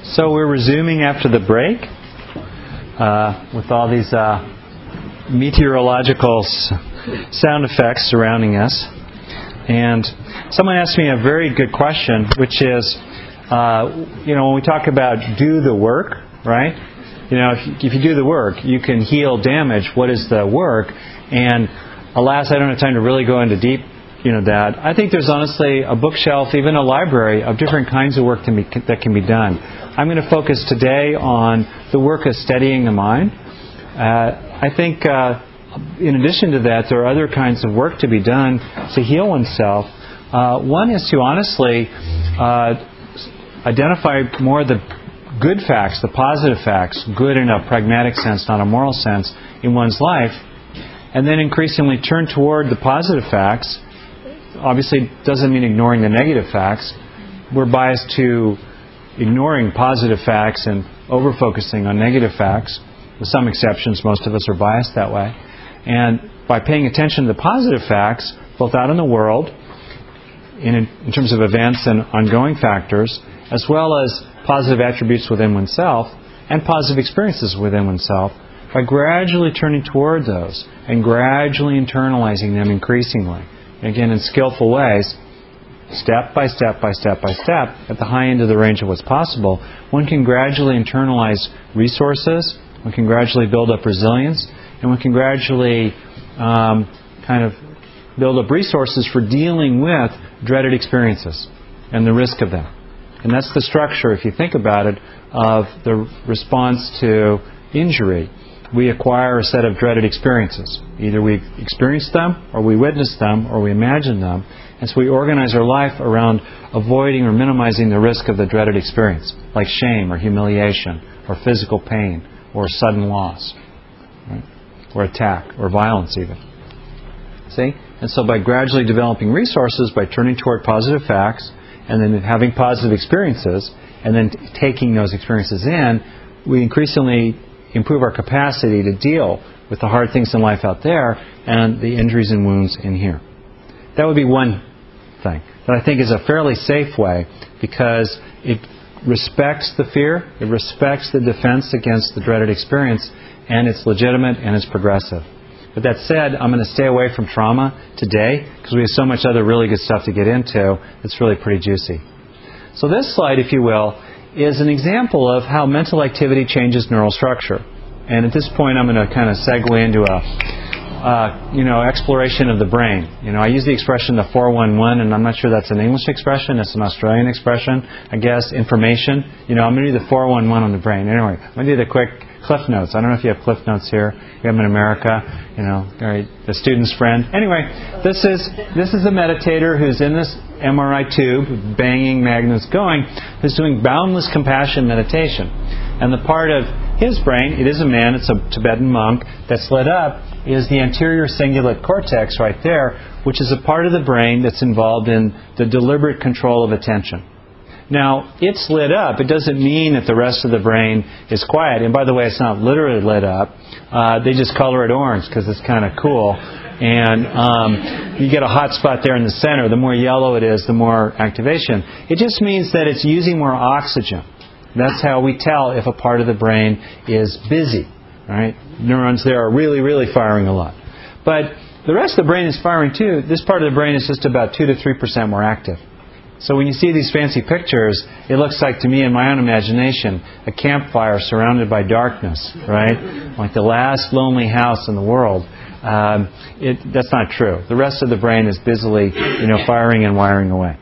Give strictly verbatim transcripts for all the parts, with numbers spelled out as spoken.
So we're resuming after the break uh, with all these uh, meteorological s- sound effects surrounding us. And someone asked me a very good question, which is, uh, you know, when we talk about do the work, right? You know, if, if you do the work, you can heal damage. What is the work? And alas, I don't have time to really go into deep you know, that. I think there's honestly a bookshelf, even a library of different kinds of work to be, that can be done. I'm going to focus today on the work of steadying the mind. Uh, I think uh, in addition to that, there are other kinds of work to be done to heal oneself. Uh, one is to honestly uh, identify more of the good facts, the positive facts, good in a pragmatic sense, not a moral sense, in one's life, and then increasingly turn toward the positive facts. Obviously, doesn't mean ignoring the negative facts. We're biased to ignoring positive facts and over-focusing on negative facts. With some exceptions, most of us are biased that way. And by paying attention to the positive facts, both out in the world, in, in terms of events and ongoing factors, as well as positive attributes within oneself and positive experiences within oneself, by gradually turning toward those and gradually internalizing them increasingly. Again, in skillful ways, step by step by step by step, at the high end of the range of what's possible, one can gradually internalize resources, one can gradually build up resilience, and one can gradually um, kind of build up resources for dealing with dreaded experiences and the risk of them. And that's the structure, if you think about it, of the response to injury. We acquire a set of dreaded experiences. Either we experience them, or we witness them, or we imagine them. And so we organize our life around avoiding or minimizing the risk of the dreaded experience, like shame or humiliation, or physical pain, or sudden loss, right? Or attack, or violence even. See? And so by gradually developing resources, by turning toward positive facts, and then having positive experiences, and then t- taking those experiences in, we increasingly improve our capacity to deal with the hard things in life out there and the injuries and wounds in here. That would be one thing that I think is a fairly safe way, because it respects the fear, it respects the defense against the dreaded experience, and it's legitimate and it's progressive. But that said, I'm going to stay away from trauma today because we have so much other really good stuff to get into. It's really pretty juicy. So this slide, if you will, is an example of how mental activity changes neural structure. And at this point, I'm going to kind of segue into a, uh, you know, exploration of the brain. You know, I use the expression the four one one, and I'm not sure that's an English expression. It's an Australian expression, I guess. Information. You know, I'm going to do the four one one on the brain. Anyway, I'm going to do the quick Cliff Notes. I don't know if you have Cliff Notes here. You have them in America. You know, right, the student's friend. Anyway, this is this is a meditator who's in this M R I tube, banging magnets going, who's doing boundless compassion meditation. And the part of his brain, it is a man, it's a Tibetan monk, that's lit up is the anterior cingulate cortex right there, which is a part of the brain that's involved in the deliberate control of attention. Now, it's lit up. It doesn't mean that the rest of the brain is quiet. And by the way, it's not literally lit up. Uh, they just color it orange because it's kind of cool. And um, you get a hot spot there in the center. The more yellow it is, the more activation. It just means that it's using more oxygen. That's how we tell if a part of the brain is busy. Right? Neurons there are really, really firing a lot. But the rest of the brain is firing too. This part of the brain is just about two to three percent more active. So when you see these fancy pictures, it looks like, to me, in my own imagination, a campfire surrounded by darkness, right? Like the last lonely house in the world. Um, it, that's not true. The rest of the brain is busily, you know, firing and wiring away.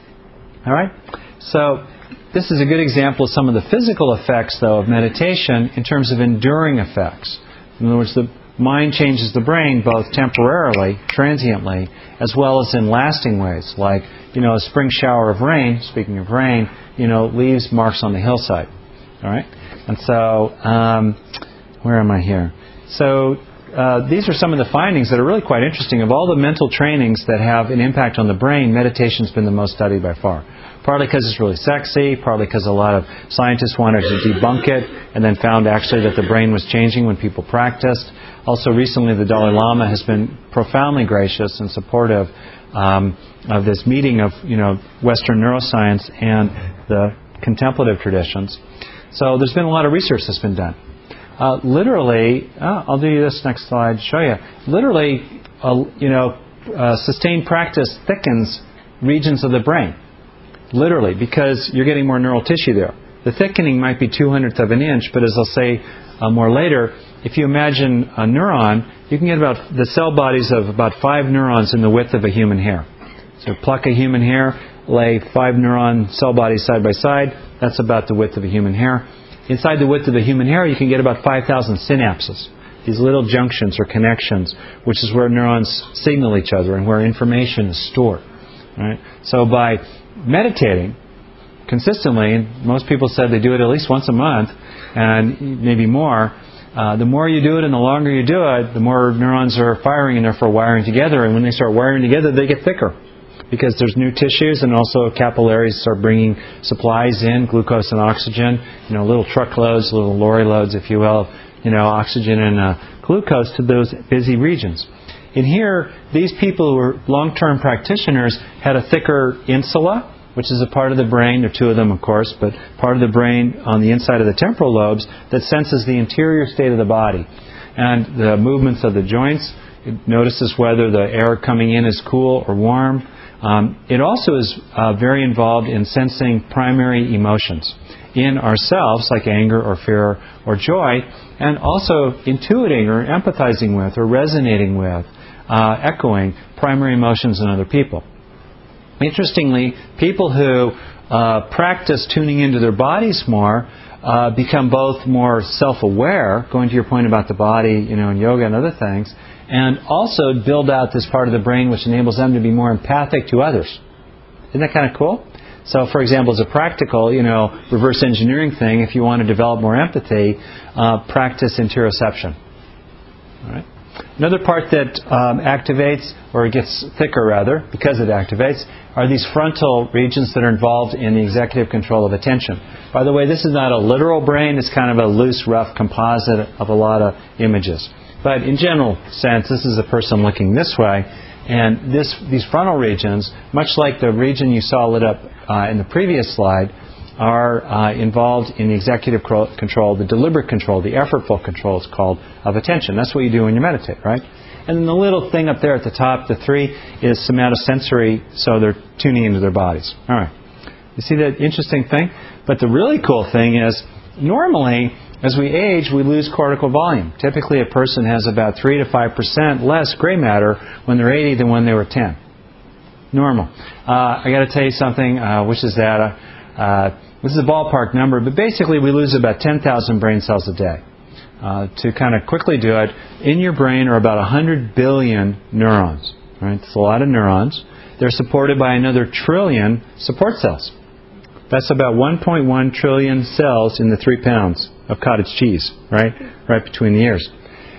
All right? So this is a good example of some of the physical effects, though, of meditation in terms of enduring effects. In other words, the mind changes the brain both temporarily, transiently, as well as in lasting ways, like, you know, a spring shower of rain, speaking of rain, you know, leaves marks on the hillside. All right? And so, um, where am I here? So, uh, these are some of the findings that are really quite interesting. Of all the mental trainings that have an impact on the brain, meditation's been the most studied by far. Partly because it's really sexy, partly because a lot of scientists wanted to debunk it, and then found actually that the brain was changing when people practiced. Also, recently, the Dalai Lama has been profoundly gracious and supportive um, of this meeting of, you know, Western neuroscience and the contemplative traditions. So there's been a lot of research that's been done. Uh, literally, uh, I'll do you this next slide to show you. Literally, uh, you know, uh, sustained practice thickens regions of the brain. Literally, because you're getting more neural tissue there. The thickening might be two hundredths of an inch, but as I'll say uh, more later, if you imagine a neuron, you can get about the cell bodies of about five neurons in the width of a human hair. So pluck a human hair, lay five neuron cell bodies side by side. That's about the width of a human hair. Inside the width of a human hair, you can get about five thousand synapses. These little junctions or connections, which is where neurons signal each other and where information is stored. Right? So by meditating consistently, most people said they do it at least once a month, and maybe more. Uh, the more you do it and the longer you do it, the more neurons are firing and therefore wiring together. And when they start wiring together, they get thicker because there's new tissues, and also capillaries start bringing supplies in, glucose and oxygen. You know, little truckloads, little lorry loads, if you will, you know, oxygen and uh, glucose to those busy regions. In here, these people who were long-term practitioners had a thicker insula, which is a part of the brain. There are two of them, of course, but part of the brain on the inside of the temporal lobes that senses the interior state of the body and the movements of the joints. It notices whether the air coming in is cool or warm. Um, it also is uh, very involved in sensing primary emotions in ourselves, like anger or fear or joy, and also intuiting or empathizing with or resonating with, uh, echoing primary emotions in other people. Interestingly, people who uh, practice tuning into their bodies more uh, become both more self-aware, going to your point about the body, you know, in yoga and other things, and also build out this part of the brain which enables them to be more empathic to others. Isn't that kind of cool? So, for example, as a practical, you know, reverse engineering thing, if you want to develop more empathy, uh, practice interoception. All right. Another part that um, activates, or gets thicker rather, because it activates, are these frontal regions that are involved in the executive control of attention. By the way, this is not a literal brain, it's kind of a loose, rough composite of a lot of images. But in general sense, this is a person looking this way, and this, these frontal regions, much like the region you saw lit up uh, in the previous slide, are uh, involved in the executive control, the deliberate control, the effortful control, it's called, of attention. That's what you do when you meditate, right? And then the little thing up there at the top, the three, is somatosensory, so they're tuning into their bodies. All right. You see that interesting thing? But the really cool thing is, normally, as we age, we lose cortical volume. Typically, a person has about three to five percent less gray matter when they're eighty than when they were ten. Normal. Uh, I got to tell you something, uh, which is that... Uh, uh, This is a ballpark number, but basically we lose about ten thousand brain cells a day. Uh, to kind of quickly do it, in your brain are about one hundred billion neurons. Right? That's a lot of neurons. They're supported by another trillion support cells. That's about one point one trillion cells in the three pounds of cottage cheese, right? Right between the ears.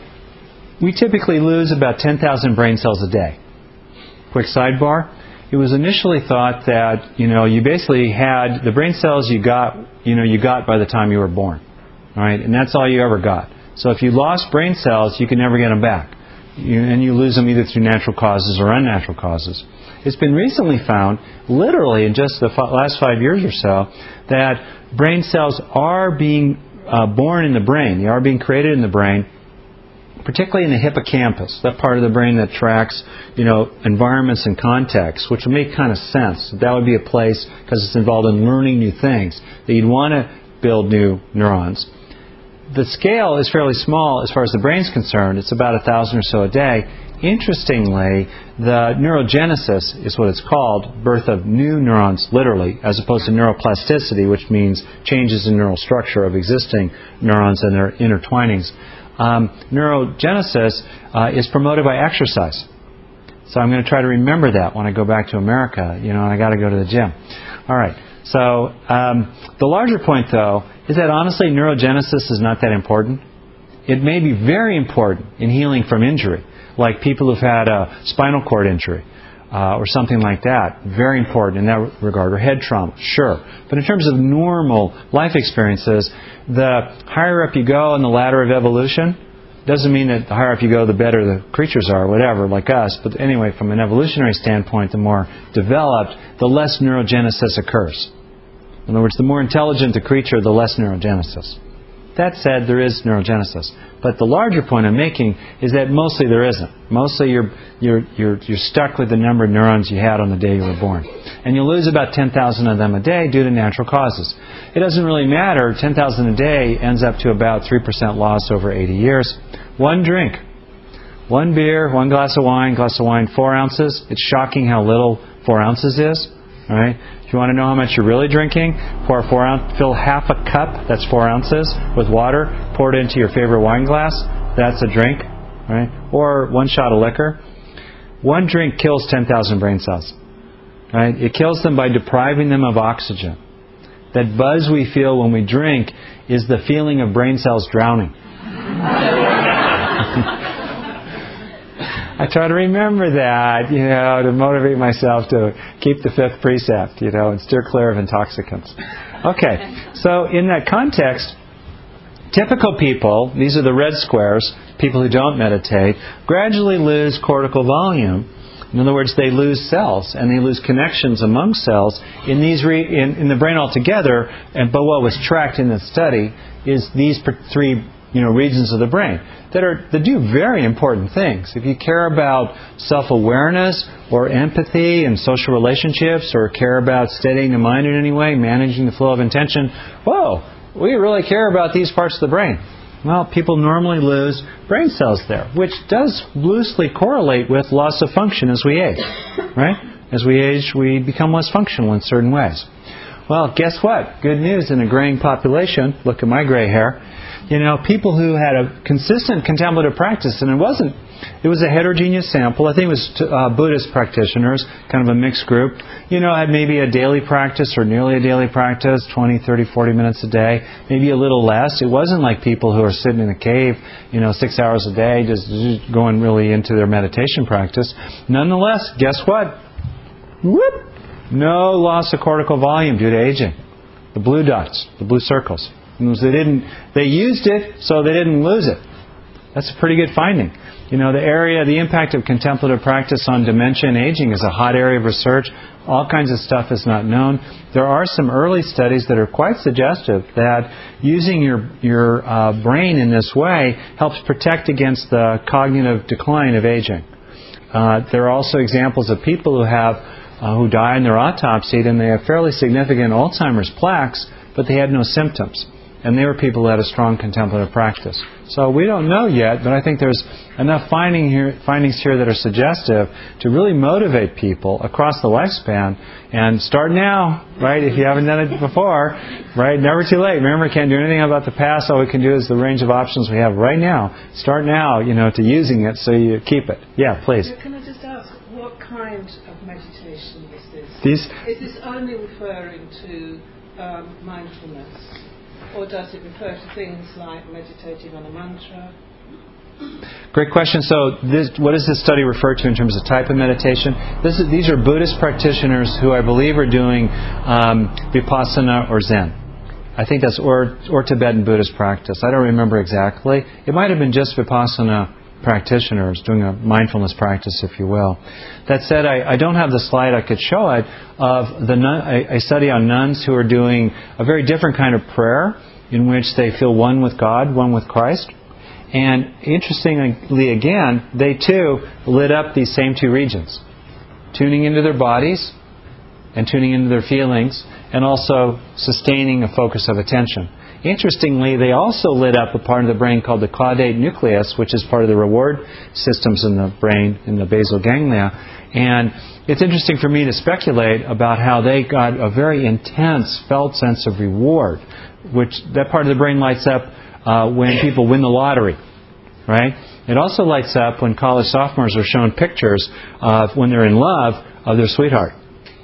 We typically lose about ten thousand brain cells a day. Quick sidebar. It was initially thought that, you know, you basically had the brain cells you got, you know, you got by the time you were born. Right? And that's all you ever got. So if you lost brain cells, you can never get them back. You, and you lose them either through natural causes or unnatural causes. It's been recently found, literally in just the f- last five years or so, that brain cells are being uh, born in the brain. They are being created in the brain, particularly in the hippocampus, that part of the brain that tracks, you know, environments and contexts, which would make kind of sense. That would be a place, because it's involved in learning new things, that you'd want to build new neurons. The scale is fairly small as far as the brain's concerned. It's about a thousand or so a day. Interestingly, the neurogenesis is what it's called, birth of new neurons, literally, as opposed to neuroplasticity, which means changes in neural structure of existing neurons and their intertwinings. Um, neurogenesis uh, is promoted by exercise. So I'm going to try to remember that when I go back to America, you know, and I got to go to the gym. All right. So um, the larger point, though, is that honestly, neurogenesis is not that important. It may be very important in healing from injury, like people who've had a spinal cord injury uh, or something like that. Very important in that regard, or head trauma, sure. But in terms of normal life experiences, the higher up you go on the ladder of evolution, doesn't mean that the higher up you go, the better the creatures are, whatever, like us. But anyway, from an evolutionary standpoint, the more developed, the less neurogenesis occurs. In other words, the more intelligent the creature, the less neurogenesis. That said, there is neurogenesis. But the larger point I'm making is that mostly there isn't. Mostly you're, you're, you're, you're stuck with the number of neurons you had on the day you were born. And you lose about ten thousand of them a day due to natural causes. It doesn't really matter. ten thousand a day ends up to about three percent loss over eighty years. One drink. One beer, one glass of wine, glass of wine, four ounces. It's shocking how little four ounces is. All right? If you want to know how much you're really drinking, pour four ounce, fill half a cup, that's four ounces, with water. Pour it into your favorite wine glass. That's a drink. Right? Or one shot of liquor. One drink kills ten thousand brain cells. Right? It kills them by depriving them of oxygen. That buzz we feel when we drink is the feeling of brain cells drowning. I try to remember that, you know, to motivate myself to keep the fifth precept, you know, and steer clear of intoxicants. Okay, so in that context, typical people, these are the red squares, people who don't meditate, gradually lose cortical volume. In other words, they lose cells, and they lose connections among cells in these re- in, in the brain altogether. And but what was tracked in the study is these three, you know, regions of the brain that are that do very important things. If you care about self-awareness or empathy and social relationships, or care about steadying the mind in any way, managing the flow of intention, whoa, we really care about these parts of the brain. Well, people normally lose brain cells there, which does loosely correlate with loss of function as we age. Right? As we age, we become less functional in certain ways. Well, guess what? Good news in a graying population. Look at my gray hair. You know, people who had a consistent contemplative practice, and it wasn't, it was a heterogeneous sample. I think it was uh, Buddhist practitioners, kind of a mixed group. You know, had maybe a daily practice or nearly a daily practice, twenty, thirty, forty minutes a day, maybe a little less. It wasn't like people who are sitting in a cave, you know, six hours a day, just, just going really into their meditation practice. Nonetheless, guess what? Whoop! No loss of cortical volume due to aging. The blue dots, the blue circles. They didn't. They used it, so they didn't lose it. That's a pretty good finding. You know, the area, the impact of contemplative practice on dementia and aging is a hot area of research. All kinds of stuff is not known. There are some early studies that are quite suggestive that using your your uh, brain in this way helps protect against the cognitive decline of aging. Uh, there are also examples of people who have uh, who die in their autopsy, and they have fairly significant Alzheimer's plaques, but they had no symptoms. And they were people who had a strong contemplative practice. So we don't know yet, but I think there's enough finding here, findings here that are suggestive to really motivate people across the lifespan. And start now, right? If you haven't done it before, right? Never too late. Remember, we can't do anything about the past. All we can do is the range of options we have right now. Start now, you know, to using it so you keep it. Yeah, please. Can I just ask, what kind of meditation is this? These? Is this only referring to um, mindfulness? Or does it refer to things like meditating on a mantra? Great question. So this, what does this study refer to in terms of type of meditation? This is, these are Buddhist practitioners who I believe are doing um, Vipassana or Zen. I think that's or, or Tibetan Buddhist practice. I don't remember exactly. It might have been just Vipassana practitioners doing a mindfulness practice, if you will. That said, I, I don't have the slide. I could show it of the nun, a, a study on nuns who are doing a very different kind of prayer in which they feel one with God, one with Christ. And interestingly, again, they too lit up these same two regions, tuning into their bodies and tuning into their feelings, and also sustaining a focus of attention. Interestingly, they also lit up a part of the brain called the caudate nucleus, which is part of the reward systems in the brain, in the basal ganglia. And it's interesting for me to speculate about how they got a very intense felt sense of reward, which that part of the brain lights up uh, when people win the lottery, right? It also lights up when college sophomores are shown pictures of when they're in love of their sweetheart.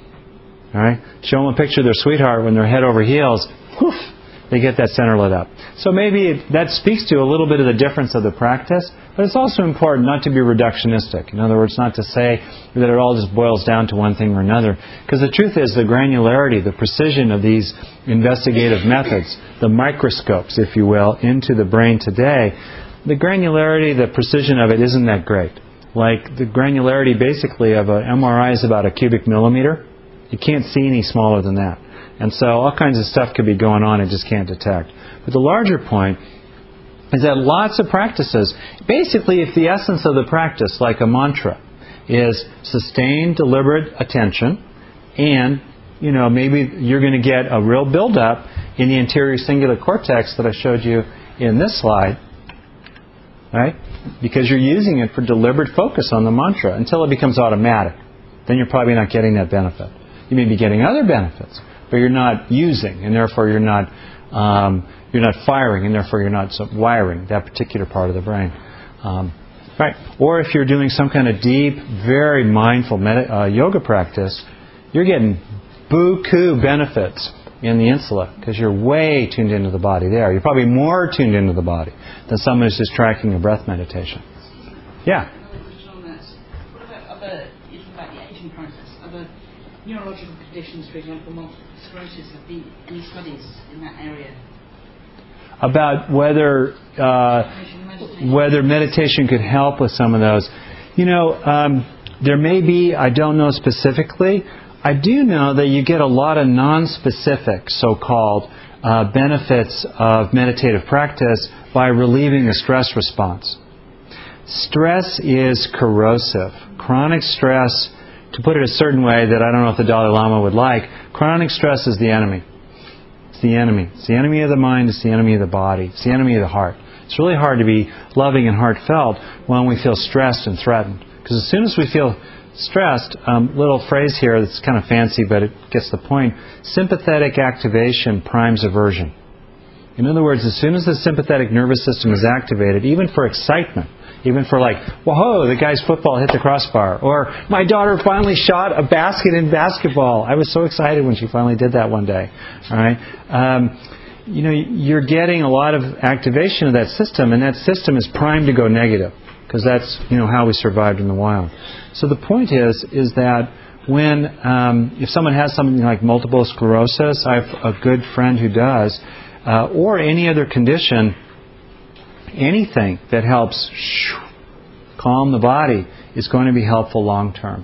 All right? Show them a picture of their sweetheart when they're head over heels. Whoof! They get that center lit up. So maybe it, that speaks to a little bit of the difference of the practice, but it's also important not to be reductionistic. In other words, not to say that it all just boils down to one thing or another. Because the truth is the granularity, the precision of these investigative methods, the microscopes, if you will, into the brain today, the granularity, the precision of it isn't that great. Like the granularity basically of an M R I is about a cubic millimeter. You can't see any smaller than that. And so all kinds of stuff could be going on and just can't detect. But the larger point is that lots of practices, basically if the essence of the practice, like a mantra, is sustained, deliberate attention, and, you know, maybe you're going to get a real build-up in the anterior cingulate cortex that I showed you in this slide, right? Because you're using it for deliberate focus on the mantra until it becomes automatic. Then you're probably not getting that benefit. You may be getting other benefits, but you're not using, and therefore you're not um, you're not firing, and therefore you're not wiring that particular part of the brain. Um, right? Or if you're doing some kind of deep, very mindful med- uh, yoga practice, you're getting buku benefits in the insula because you're way tuned into the body there. You're probably more tuned into the body than someone who's just tracking a breath meditation. Yeah. Another question on that. What about other, you talk about the aging process, other neurological conditions, for example, multiple sclerosis? Have been any studies in that area? About whether uh, whether meditation could help with some of those. You know, um, there may be, I don't know specifically. I do know that you get a lot of non-specific, so-called, uh, benefits of meditative practice by relieving the stress response. Stress is corrosive. Chronic stress, to put it a certain way that I don't know if the Dalai Lama would like, chronic stress is the enemy. It's the enemy. It's the enemy of the mind. It's the enemy of the body. It's the enemy of the heart. It's really hard to be loving and heartfelt when we feel stressed and threatened. Because as soon as we feel stressed, um, little phrase here that's kind of fancy, but it gets the point. Sympathetic activation primes aversion. In other words, as soon as the sympathetic nervous system is activated, even for excitement, even for like, whoa, the guy's football hit the crossbar, or my daughter finally shot a basket in basketball. I was so excited when she finally did that one day. All right, um, you know, you're getting a lot of activation of that system, and that system is primed to go negative. Because that's, you know, how we survived in the wild. So the point is, is that when, um, if someone has something like multiple sclerosis, I have a good friend who does, uh, or any other condition, anything that helps shoo, calm the body is going to be helpful long term.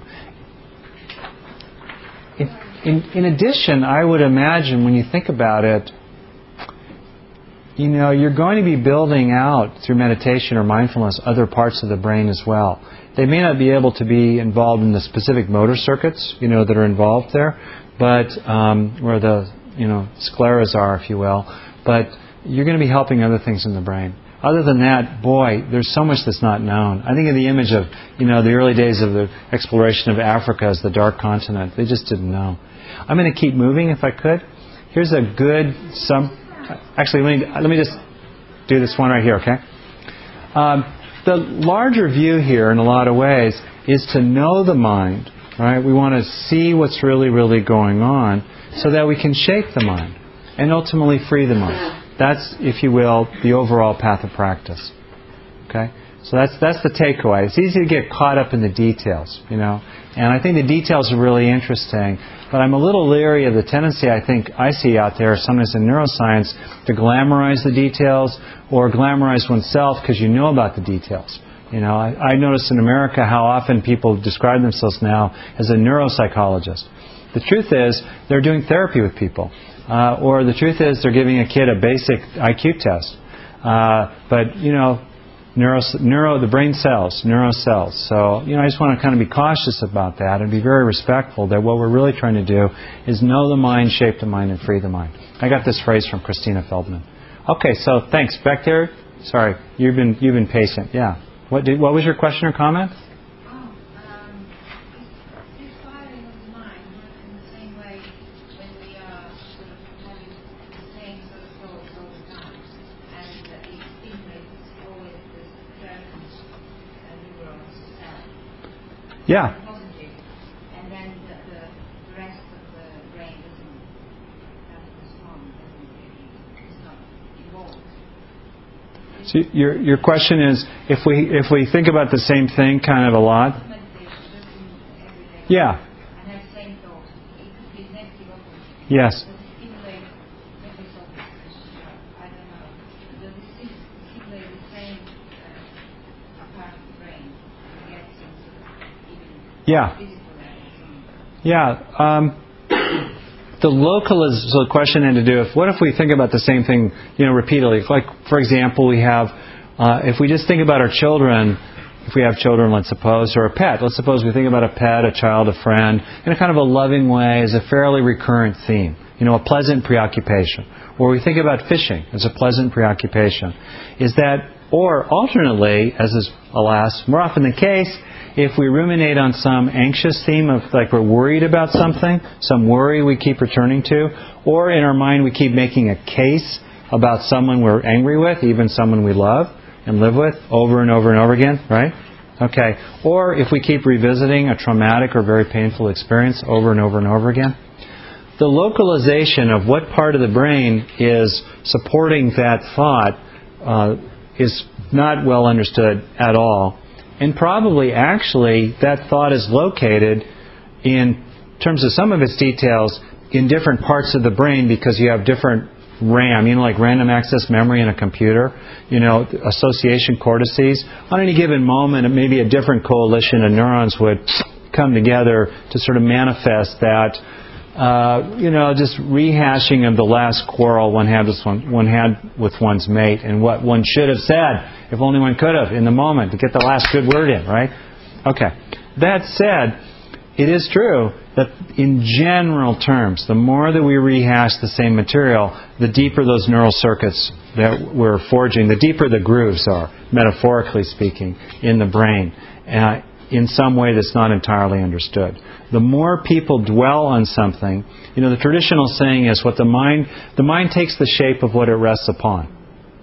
In, in, in addition, I would imagine when you think about it, you know, you're going to be building out through meditation or mindfulness other parts of the brain as well. They may not be able to be involved in the specific motor circuits, you know, that are involved there, but um, where the, you know, scleras are, if you will. But you're going to be helping other things in the brain. Other than that, boy, there's so much that's not known. I think of the image of, you know, the early days of the exploration of Africa as the dark continent. They just didn't know. I'm going to keep moving if I could. Here's a good some. Actually, let me, let me just do this one right here, okay? Um, the larger view here, in a lot of ways, is to know the mind, right? We want to see what's really, really going on so that we can shape the mind and ultimately free the mind. That's, if you will, the overall path of practice, okay? So that's that's the takeaway. It's easy to get caught up in the details, you know. And I think the details are really interesting. But I'm a little leery of the tendency I think I see out there, sometimes in neuroscience, to glamorize the details or glamorize oneself because you know about the details. You know, I, I notice in America how often people describe themselves now as a neuropsychologist. The truth is, they're doing therapy with people. Uh, or the truth is, they're giving a kid a basic I Q test. Uh, but, you know, Neuro, neuro, the brain cells, neurocells. So, you know, I just want to kind of be cautious about that and be very respectful that what we're really trying to do is know the mind, shape the mind, and free the mind. I got this phrase from Christina Feldman. Okay, so thanks. Back there. Sorry, you've been you've been patient. Yeah. What did what was your question or comment? Yeah. And then the, the rest of the brain doesn't, doesn't respond, doesn't really, it's not involved. So your your question is, if we if we think about the same thing kind of a lot? Yeah. And that same thought, it could be negative or positive. Yes. Does it stimulate, maybe it's obvious, I don't know, does it stimulate the same uh, part of the brain to get some sort of even Yeah. physical action? Yeah. Um, the local is so the question had to do with what if we think about the same thing, you know, repeatedly. Like, for example, we have, uh, if we just think about our children, if we have children, let's suppose, or a pet. Let's suppose we think about a pet, a child, a friend, in a kind of a loving way as a fairly recurrent theme. You know, a pleasant preoccupation. Or we think about fishing as a pleasant preoccupation. Is that, or alternately, as is, alas, more often the case, if we ruminate on some anxious theme of, like, we're worried about something, some worry we keep returning to, or in our mind we keep making a case about someone we're angry with, even someone we love and live with, over and over and over again, right? Okay. Or if we keep revisiting a traumatic or very painful experience over and over and over again. The localization of what part of the brain is supporting that thought uh, is not well understood at all. And probably, actually, that thought is located in terms of some of its details in different parts of the brain because you have different RAM, you know, like random access memory in a computer, you know, association cortices. On any given moment, maybe a different coalition of neurons would come together to sort of manifest that, uh, you know, just rehashing of the last quarrel one had with one, one had with one's mate and what one should have said, if only one could have, in the moment, to get the last good word in, right? Okay. That said, it is true that in general terms, the more that we rehash the same material, the deeper those neural circuits that we're forging, the deeper the grooves are, metaphorically speaking, in the brain, uh, in some way that's not entirely understood. The more people dwell on something, you know, the traditional saying is what the mind, the mind takes the shape of what it rests upon.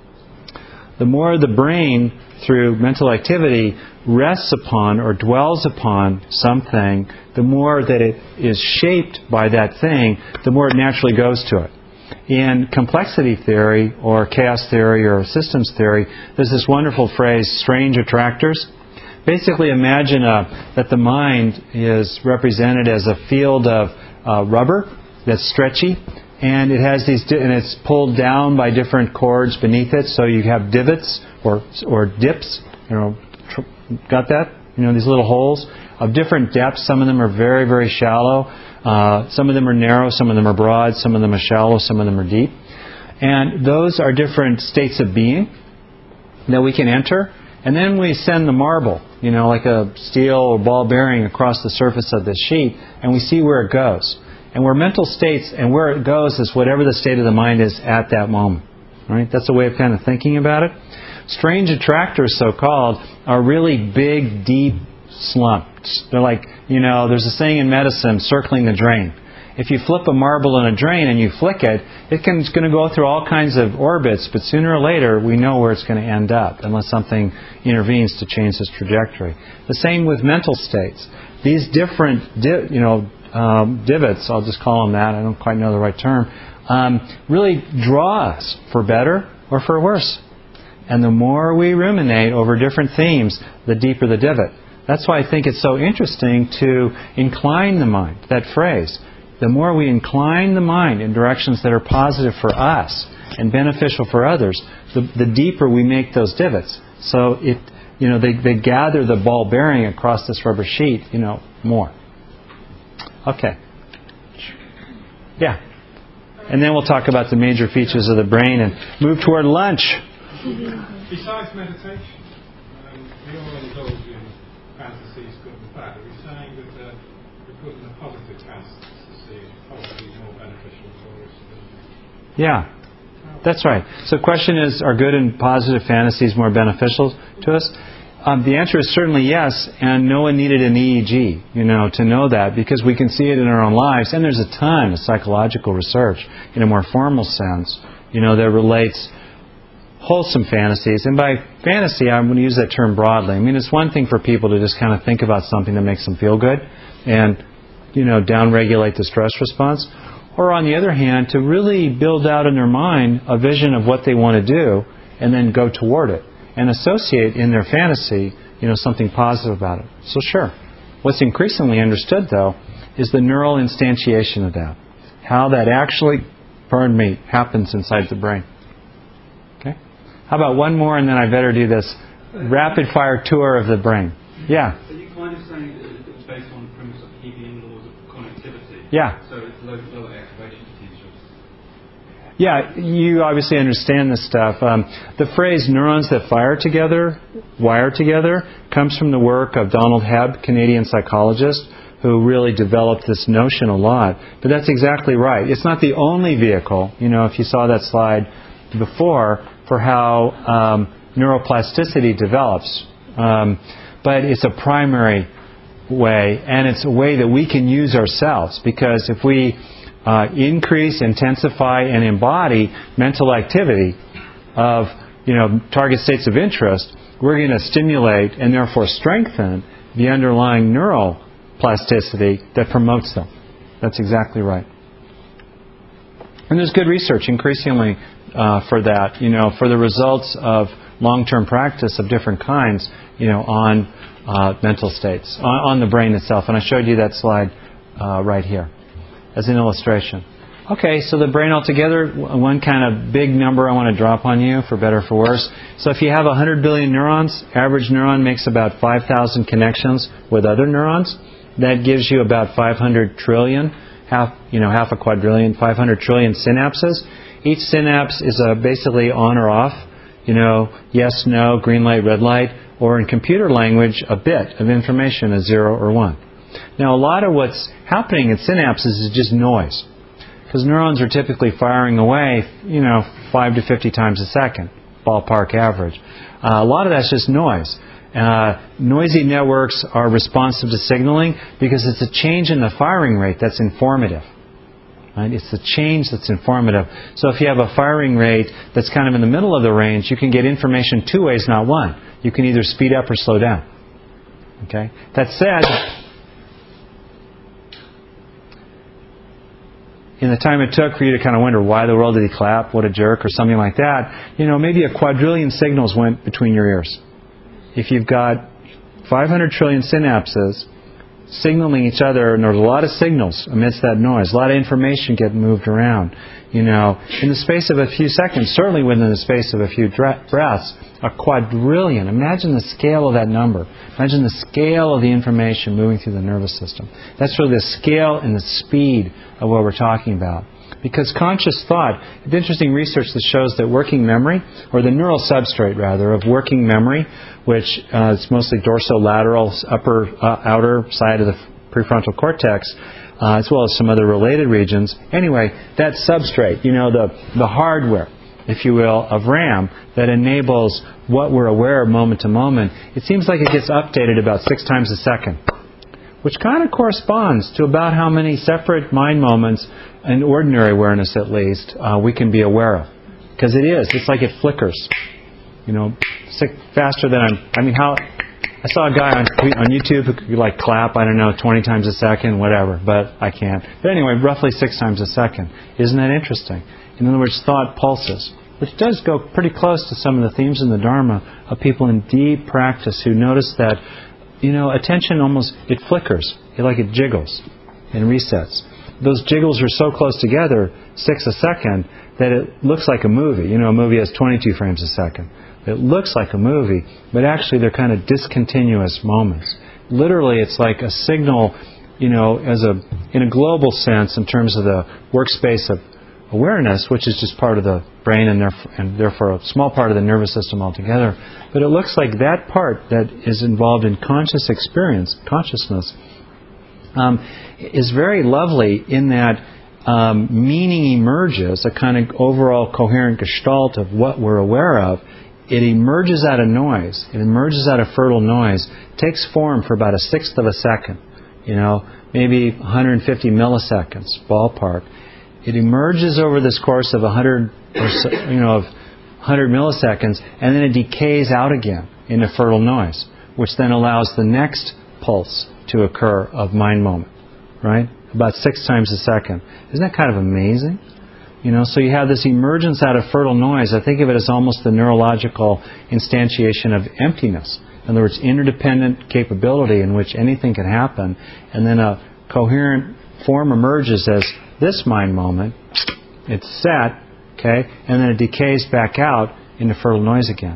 The more the brain, through mental activity, rests upon or dwells upon something, the more that it is shaped by that thing, the more it naturally goes to it. In complexity theory or chaos theory or systems theory, there's this wonderful phrase, strange attractors. Basically imagine uh, that the mind is represented as a field of uh, rubber that's stretchy, and it has these, di- and it's pulled down by different cords beneath it, so you have divots or or dips. You know, tr- got that? You know, these little holes of different depths. Some of them are very, very shallow. Uh, some of them are narrow. Some of them are broad. Some of them are shallow. Some of them are deep. And those are different states of being that we can enter. And then we send the marble, you know, like a steel or ball bearing across the surface of this sheet, and we see where it goes. And where mental states and where it goes is whatever the state of the mind is at that moment. Right? That's a way of kind of thinking about it. Strange attractors, so-called, are really big, deep slumps. They're like, you know, there's a saying in medicine, circling the drain. If you flip a marble in a drain and you flick it, it can, it's going to go through all kinds of orbits, but sooner or later we know where it's going to end up unless something intervenes to change its trajectory. The same with mental states. These different, di- you know, um, divots, I'll just call them that, I don't quite know the right term, um, really draw us for better or for worse. And the more we ruminate over different themes, the deeper the divot. That's why I think it's so interesting to incline the mind, that phrase. The more we incline the mind in directions that are positive for us and beneficial for others, the, the deeper we make those divots. So it, you know, they, they gather the ball bearing across this rubber sheet, you know, more. Okay. Yeah. And then we'll talk about the major features of the brain and move toward lunch. Besides meditation, um, we all indulge in fantasies, good and bad. Are we saying that the, the good and the positive fantasy is probably more beneficial for us than... Yeah, that's right. So the question is, are good and positive fantasies more beneficial to us? Um, the answer is certainly yes, and no one needed an E E G, you know, to know that, because we can see it in our own lives, and there's a ton of psychological research in a more formal sense, you know, that relates wholesome fantasies. And by fantasy, I'm going to use that term broadly. I mean, it's one thing for people to just kind of think about something that makes them feel good and, you know, downregulate the stress response. Or on the other hand, to really build out in their mind a vision of what they want to do and then go toward it and associate in their fantasy, you know, something positive about it. So sure. What's increasingly understood, though, is the neural instantiation of that. How that actually, pardon me, happens inside the brain. Okay? How about one more, and then I better do this rapid-fire tour of the brain. Yeah? Are you kind of saying that it's based on the premise of Hegelian laws of connectivity? Yeah. So it's low, lower activation Yeah, you obviously understand this stuff. Um, the phrase neurons that fire together, wire together, comes from the work of Donald Hebb, Canadian psychologist, who really developed this notion a lot. But that's exactly right. It's not the only vehicle, you know, if you saw that slide before, for how um, neuroplasticity develops. Um, but it's a primary way, and it's a way that we can use ourselves, because if we uh, increase, intensify, and embody mental activity of, you know, target states of interest, we're going to stimulate and therefore strengthen the underlying neural plasticity that promotes them. That's exactly right. And there's good research increasingly uh, for that, you know, for the results of long-term practice of different kinds, you know, on uh, mental states, on, on the brain itself. And I showed you that slide uh, right here as an illustration. Okay, so the brain altogether, one kind of big number I want to drop on you, for better or for worse. So if you have one hundred billion neurons, average neuron makes about five thousand connections with other neurons. That gives you about five hundred trillion, half, you know, half a quadrillion, five hundred trillion synapses. Each synapse is uh, basically on or off, you know, yes, no, green light, red light, or in computer language, a bit of information, a zero or one. Now, a lot of what's happening in synapses is just noise, because neurons are typically firing away, you know, five to fifty times a second, ballpark average. Uh, a lot of that's just noise. Uh, noisy networks are responsive to signaling because it's a change in the firing rate that's informative. Right? It's the change that's informative. So if you have a firing rate that's kind of in the middle of the range, you can get information two ways, not one. You can either speed up or slow down. Okay? That said, in the time it took for you to kind of wonder why the world did he clap, what a jerk, or something like that, you know, maybe a quadrillion signals went between your ears. If you've got five hundred trillion synapses signaling each other, and there's a lot of signals amidst that noise, a lot of information getting moved around, you know, in the space of a few seconds, certainly within the space of a few breaths, a quadrillion. Imagine the scale of that number. Imagine the scale of the information moving through the nervous system. That's really the scale and the speed of what we're talking about. Because conscious thought, it's interesting research that shows that working memory, or the neural substrate rather, of working memory, which uh, is mostly dorsolateral, upper, uh, outer side of the prefrontal cortex, uh, as well as some other related regions. Anyway, that substrate, you know, the, the hardware, if you will, of RAM that enables what we're aware of moment to moment, it seems like it gets updated about six times a second, which kind of corresponds to about how many separate mind moments, in ordinary awareness at least, uh, we can be aware of. Because it is. It's like it flickers. You know, faster than I'm... I mean, how... I saw a guy on on YouTube who could, like, clap, I don't know, twenty times a second, whatever, but I can't. But anyway, roughly six times a second. Isn't that interesting? In other words, thought pulses, which does go pretty close to some of the themes in the Dharma of people in deep practice who notice that, you know, attention almost, it flickers. It, like it jiggles and resets. Those jiggles are so close together, six a second, that it looks like a movie. You know, a movie has twenty-two frames a second. It looks like a movie, but actually they're kind of discontinuous moments. Literally, it's like a signal, you know, as a in a global sense in terms of the workspace of awareness, which is just part of the brain and therefore, and therefore a small part of the nervous system altogether. But it looks like that part that is involved in conscious experience, consciousness, um, is very lovely in that um, meaning emerges, a kind of overall coherent gestalt of what we're aware of. It emerges out of noise. It emerges out of fertile noise. Takes form for about a sixth of a second. You know, maybe one hundred fifty milliseconds, ballpark. It emerges over this course of one hundred, or so, you know, of one hundred milliseconds, and then it decays out again into fertile noise, which then allows the next pulse to occur of mind moment, right? About six times a second. Isn't that kind of amazing? You know, so you have this emergence out of fertile noise. I think of it as almost the neurological instantiation of emptiness. In other words, interdependent capability in which anything can happen, and then a coherent form emerges as this mind moment. It's set, okay, and then it decays back out into fertile noise again.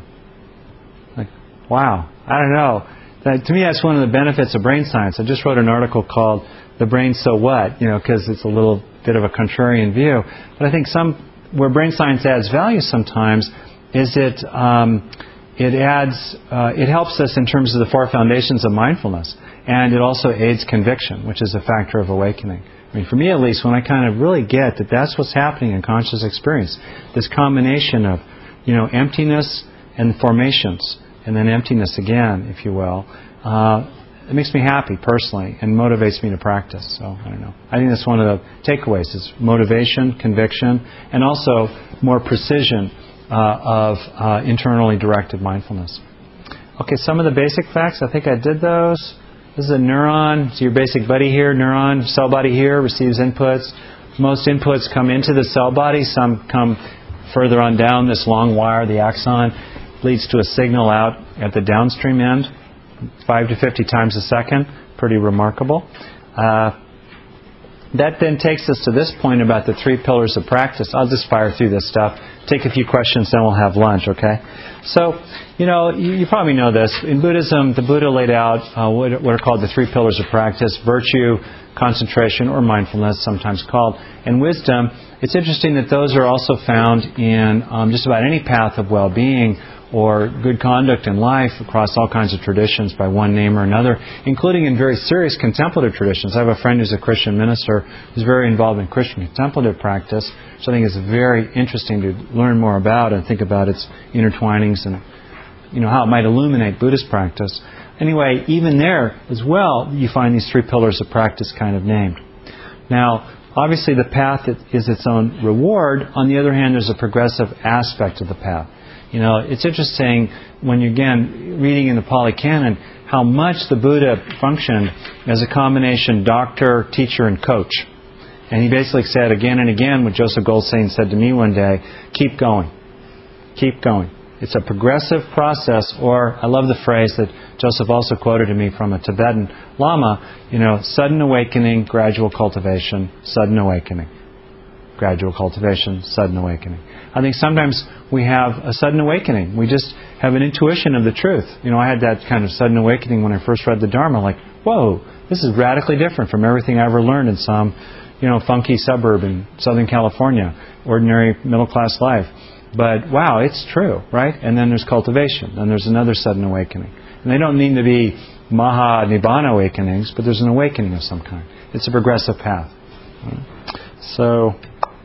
Like, wow, I don't know. That, to me, that's one of the benefits of brain science. I just wrote an article called "The Brain So What," you know, because it's a little bit of a contrarian view. But I think some where brain science adds value sometimes is it um, it adds uh, it helps us in terms of the four foundations of mindfulness, and it also aids conviction, which is a factor of awakening. I mean, for me at least, when I kind of really get that that's what's happening in conscious experience, this combination of, you know, emptiness and formations, and then emptiness again, if you will, uh, it makes me happy personally and motivates me to practice. So, I don't know. I think that's one of the takeaways is motivation, conviction, and also more precision uh, of uh, internally directed mindfulness. Okay, some of the basic facts, I think I did those. This is a neuron. So your basic buddy here, neuron, cell body here, receives inputs. Most inputs come into the cell body. Some come further on down this long wire, the axon, leads to a signal out at the downstream end, five to fifty times a second. Pretty remarkable. Uh, that then takes us to this point about the three pillars of practice. I'll just fire through this stuff. Take a few questions, then we'll have lunch, okay? So, you know, you, you probably know this. In Buddhism, the Buddha laid out uh, what, what are called the three pillars of practice: virtue, concentration, or mindfulness, sometimes called, and wisdom. It's interesting that those are also found in um, just about any path of well-being or good conduct in life across all kinds of traditions by one name or another, including in very serious contemplative traditions. I have a friend who's a Christian minister who's very involved in Christian contemplative practice, which I think is very interesting to learn more about and think about its intertwinings and, you know, how it might illuminate Buddhist practice. Anyway, even there as well, you find these three pillars of practice kind of named. Now, obviously the path is its own reward. On the other hand, there's a progressive aspect of the path. You know, it's interesting when you're, again, reading in the Pali Canon, how much the Buddha functioned as a combination doctor, teacher, and coach. And he basically said again and again what Joseph Goldstein said to me one day: keep going. Keep going. It's a progressive process, or I love the phrase that Joseph also quoted to me from a Tibetan Lama, you know, sudden awakening, gradual cultivation, sudden awakening. Gradual cultivation, sudden awakening. I think sometimes we have a sudden awakening. We just have an intuition of the truth. You know, I had that kind of sudden awakening when I first read the Dharma, like, whoa, this is radically different from everything I ever learned in some, you know, funky suburb in Southern California, ordinary middle-class life. But, wow, it's true, right? And then there's cultivation. Then there's another sudden awakening. And they don't need to be Maha Nibbana awakenings, but there's an awakening of some kind. It's a progressive path. So,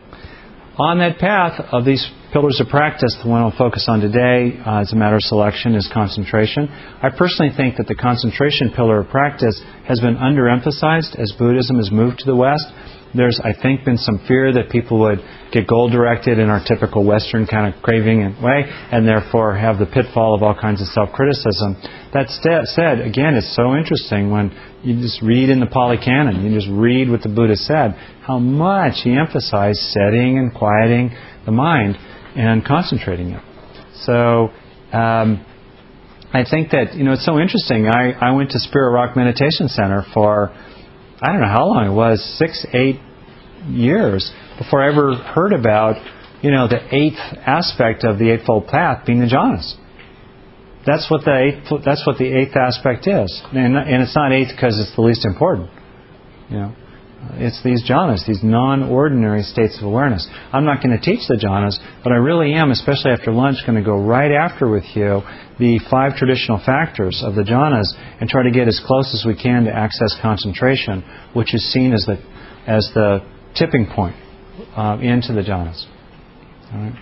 on that path of these pillars of practice, the one I'll focus on today uh, as a matter of selection is concentration. I personally think that the concentration pillar of practice has been underemphasized as Buddhism has moved to the West. There's, I think, been some fear that people would get goal-directed in our typical Western kind of craving way, and therefore have the pitfall of all kinds of self-criticism. That said, again, it's so interesting when you just read in the Pali Canon, you just read what the Buddha said, how much he emphasized setting and quieting the mind and concentrating it. So, um, I think that, you know, it's so interesting. I, I went to Spirit Rock Meditation Center for, I don't know how long it was, six, eight years before I ever heard about, you know, the eighth aspect of the Eightfold Path being the jhanas. That's what the eighth, that's what the eighth aspect is. And, and it's not eighth because it's the least important. You know, it's these jhanas, these non-ordinary states of awareness. I'm not going to teach the jhanas, but I really am, especially after lunch, going to go right after with you the five traditional factors of the jhanas and try to get as close as we can to access concentration, which is seen as the as the tipping point uh, into the jhanas. All right.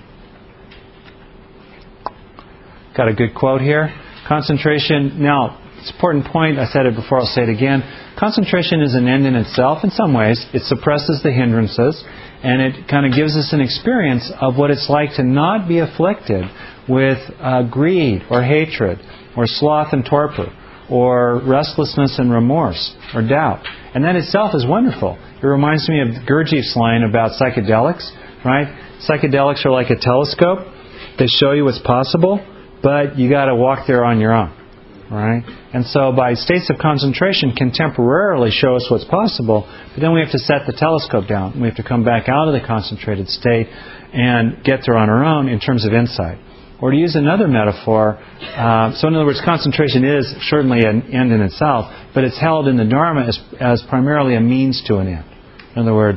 Got a good quote here. Concentration. Now, it's an important point. I said it before. I'll say it again. Concentration is an end in itself. In some ways, it suppresses the hindrances, and it kind of gives us an experience of what it's like to not be afflicted with uh, greed or hatred or sloth and torpor or restlessness and remorse or doubt. And that itself is wonderful. It reminds me of Gurdjieff's line about psychedelics, right? Psychedelics are like a telescope. They show you what's possible, but you got to walk there on your own, right? And so by states of concentration can temporarily show us what's possible, but then we have to set the telescope down. We have to come back out of the concentrated state and get there on our own in terms of insight. Or to use another metaphor, uh, so in other words, concentration is certainly an end in itself, but it's held in the Dharma as, as primarily a means to an end. In other words,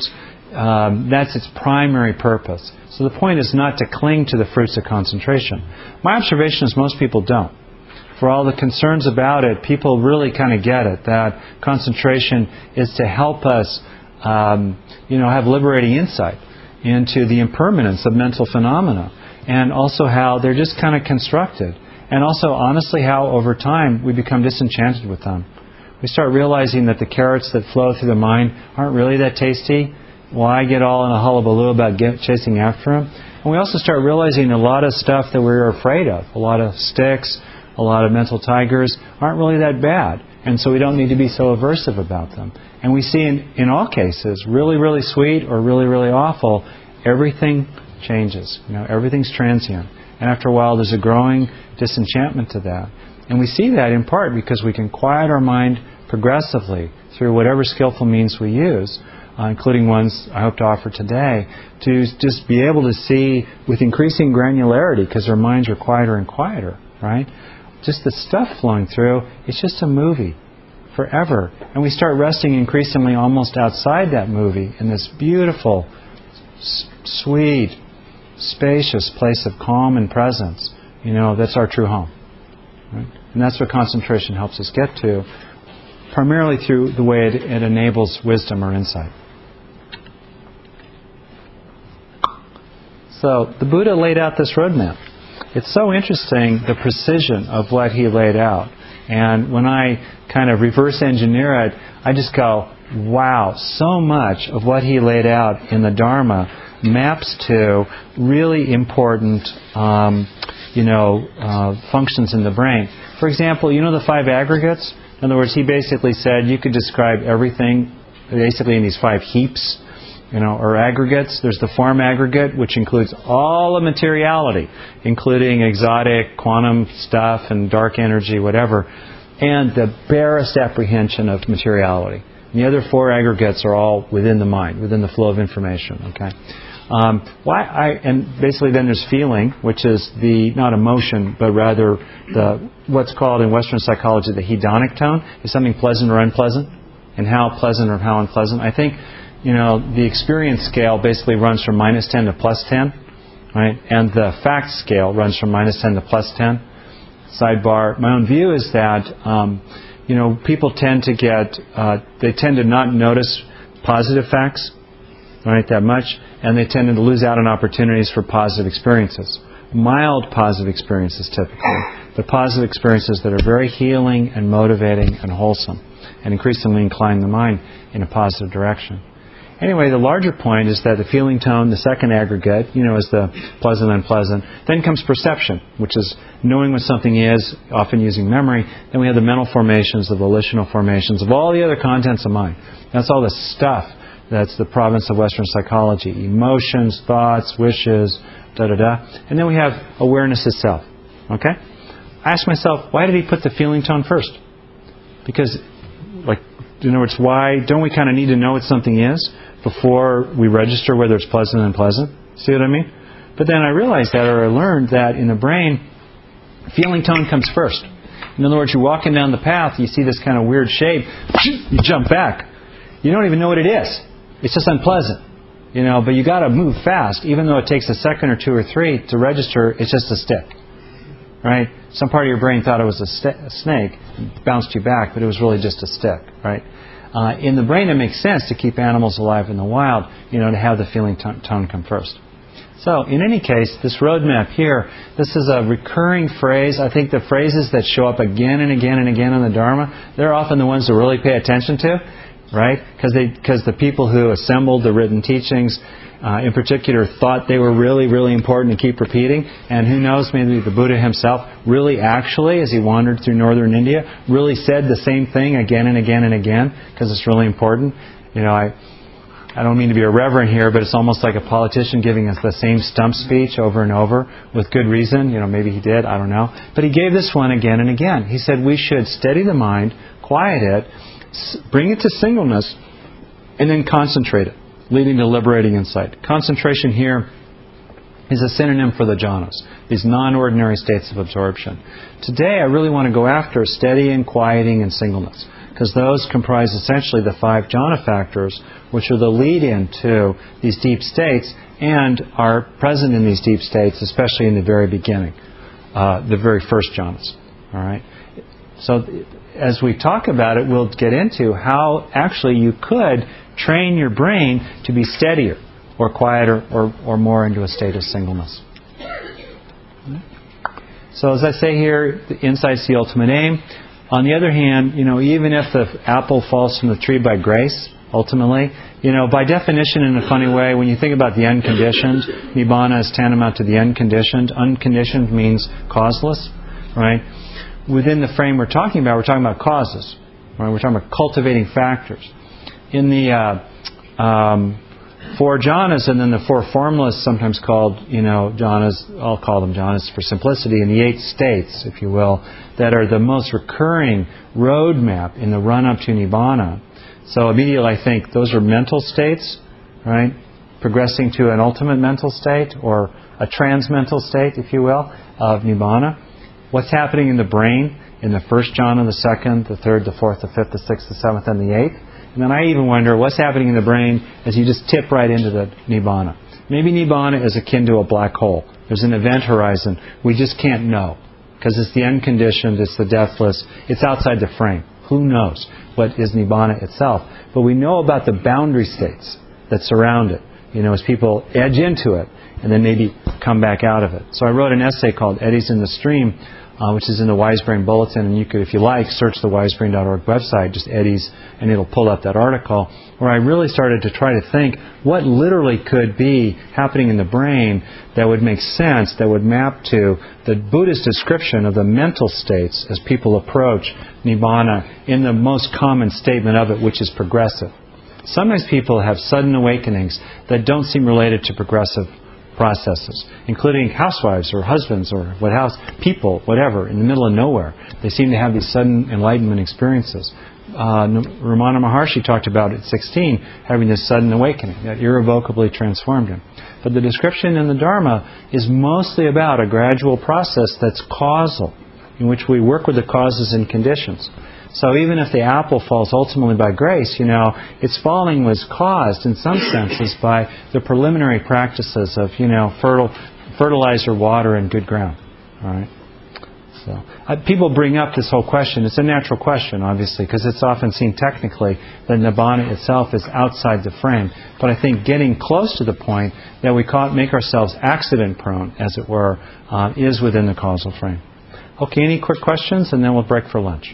um, that's its primary purpose. So the point is not to cling to the fruits of concentration. My observation is most people don't. For all the concerns about it, people really kind of get it, that concentration is to help us um, you know, have liberating insight into the impermanence of mental phenomena, and also how they're just kind of constructed, and also honestly how over time we become disenchanted with them. We start realizing that the carrots that flow through the mind aren't really that tasty. Why get all in a hullabaloo about get, chasing after them? And we also start realizing a lot of stuff that we were afraid of, a lot of sticks, a lot of mental tigers, aren't really that bad. And so we don't need to be so aversive about them. And we see in, in all cases, really, really sweet or really, really awful, everything changes. You know, everything's transient. And after a while, there's a growing disenchantment to that. And we see that in part because we can quiet our mind progressively through whatever skillful means we use, uh, including ones I hope to offer today, to just be able to see with increasing granularity, because our minds are quieter and quieter, right? Just the stuff flowing through, it's just a movie forever. And we start resting increasingly almost outside that movie in this beautiful, s- sweet, spacious place of calm and presence. You know, that's our true home. Right? And that's what concentration helps us get to, primarily through the way it, it enables wisdom or insight. So the Buddha laid out this roadmap. It's so interesting, the precision of what he laid out. And when I kind of reverse engineer it, I just go, wow, so much of what he laid out in the Dharma maps to really important um, you know, uh, functions in the brain. For example, you know the five aggregates? In other words, he basically said you could describe everything basically in these five heaps, you know, or aggregates. There's the form aggregate, which includes all of materiality, including exotic quantum stuff and dark energy, whatever, and the barest apprehension of materiality. And the other four aggregates are all within the mind, within the flow of information. Okay. Um, why I and basically then there's feeling, which is the not emotion, but rather the what's called in Western psychology the hedonic tone, is something pleasant or unpleasant, and how pleasant or how unpleasant. I think, you know, the experience scale basically runs from minus ten to plus ten, right? And the fact scale runs from minus ten to plus ten. Sidebar: my own view is that um, you know, people tend to get uh, they tend to not notice positive facts, right, that much, and they tend to lose out on opportunities for positive experiences. Mild positive experiences typically, but positive experiences that are very healing and motivating and wholesome and increasingly incline the mind in a positive direction. Anyway, the larger point is that the feeling tone, the second aggregate, you know, is the pleasant and unpleasant. Then comes perception, which is knowing what something is, often using memory. Then we have the mental formations, the volitional formations of all the other contents of mind. That's all the stuff that's the province of Western psychology. Emotions, thoughts, wishes, da-da-da. And then we have awareness itself. Okay? I ask myself, why did he put the feeling tone first? Because, like, in other words, why don't we kind of need to know what something is before we register whether it's pleasant and unpleasant? See what I mean? But then I realized that, or I learned that in the brain, feeling tone comes first. In other words, you're walking down the path, you see this kind of weird shape, you jump back. You don't even know what it is. It's just unpleasant. You know, but you got to move fast, even though it takes a second or two or three to register, it's just a stick. Right? Some part of your brain thought it was a, st- a snake, and bounced you back, but it was really just a stick. Right? Uh, in the brain, it makes sense to keep animals alive in the wild, you know, to have the feeling t- tone come first. So, in any case, this roadmap here, this is a recurring phrase. I think the phrases that show up again and again and again in the Dharma, they're often the ones to really pay attention to, right? Because they, because the people who assembled the written teachings, uh, in particular, thought they were really, really important to keep repeating. And who knows, maybe the Buddha himself really actually, as he wandered through northern India, really said the same thing again and again and again, because it's really important. You know, I... I don't mean to be irreverent here, but it's almost like a politician giving us the same stump speech over and over with good reason. You know, maybe he did, I don't know. But he gave this one again and again. He said we should steady the mind, quiet it, bring it to singleness, and then concentrate it, leading to liberating insight. Concentration here is a synonym for the jhanas, these non-ordinary states of absorption. Today, I really want to go after steady and quieting and singleness. because those comprise essentially the five jhana factors, which are the lead-in to these deep states and are present in these deep states, especially in the very beginning, uh, the very first jhanas. All right. So as we talk about it, we'll get into how actually you could train your brain to be steadier or quieter or, or more into a state of singleness. So as I say here, the insight's the ultimate aim. On the other hand, you know, even if the apple falls from the tree by grace, ultimately, you know, by definition, in a funny way, when you think about the unconditioned, Nibbana is tantamount to the unconditioned. Unconditioned means causeless, right? Within the frame we're talking about, we're talking about causes, right? We're talking about cultivating factors. In the uh, um, four jhanas, and then the four formulas, sometimes called, you know, jhanas, I'll call them jhanas for simplicity, in the eight states, if you will, that are the most recurring roadmap in the run-up to Nibbana. So immediately I think those are mental states, right? Progressing to an ultimate mental state, or a transmental state, if you will, of Nibbana. What's happening in the brain in the first jhana, the second, the third, the fourth, the fifth, the sixth, the seventh, and the eighth? And then I even wonder what's happening in the brain as you just tip right into the Nibbana. Maybe Nibbana is akin to a black hole. There's an event horizon. We just can't know. Because it's the unconditioned, it's the deathless, it's outside the frame. Who knows what is Nibbana itself? But we know about the boundary states that surround it. You know, as people edge into it and then maybe come back out of it. So I wrote an essay called Eddies in the Stream, Uh, which is in the Wise Brain Bulletin, and you could, if you like, search the wise brain dot org website, just Eddies, and it'll pull up that article, where I really started to try to think what literally could be happening in the brain that would make sense, that would map to the Buddhist description of the mental states as people approach Nibbana in the most common statement of it, which is progressive. Sometimes people have sudden awakenings that don't seem related to progressive processes, including housewives or husbands or what house people, whatever, in the middle of nowhere. They seem to have these sudden enlightenment experiences. Uh, Ramana Maharshi talked about at sixteen having this sudden awakening that irrevocably transformed him. But the description in the Dharma is mostly about a gradual process that's causal, in which we work with the causes and conditions. So even if the apple falls ultimately by grace, you know, its falling was caused in some senses by the preliminary practices of, you know, fertile, fertilizer, water, and good ground. All right. So uh, people bring up this whole question. It's a natural question, obviously, because it's often seen technically that Nibbana itself is outside the frame. But I think getting close to the point that we call, make ourselves accident-prone, as it were, uh, is within the causal frame. Okay, any quick questions, and then we'll break for lunch.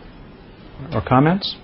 Or comments?